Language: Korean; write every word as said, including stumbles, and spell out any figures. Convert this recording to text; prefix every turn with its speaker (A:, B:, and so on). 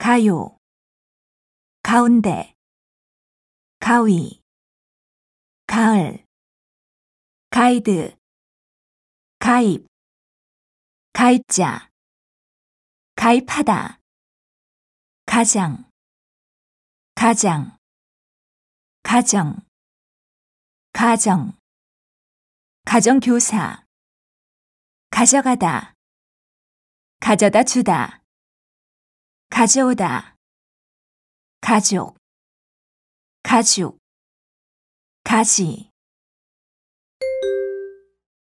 A: 가요, 가운데, 가위, 가을, 가이드, 가입, 가입자, 가입하다, 가장, 가장, 가정, 가정, 가정교사, 가져가다, 가져다 주다, 가져오다, 가족, 가죽, 가지,